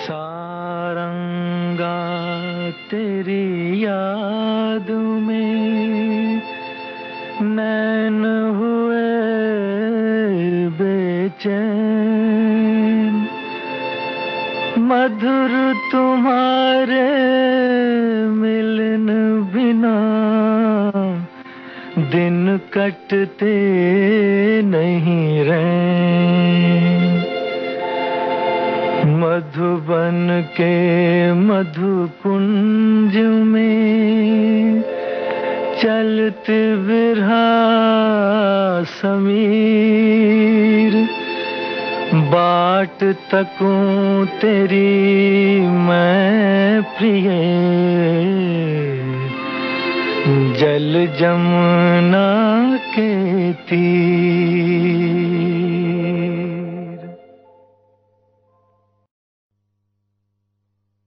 सारंगा तेरी याद में नैन हुए बेचैन, मधुर तुम्हारे मिलन बिना दिन कटते नहीं रैन। मधुबन के मधुकुंज में चलते बिरहा समीर, बाट तकूं तेरी मैं प्रिय, जल जमुना के तीर।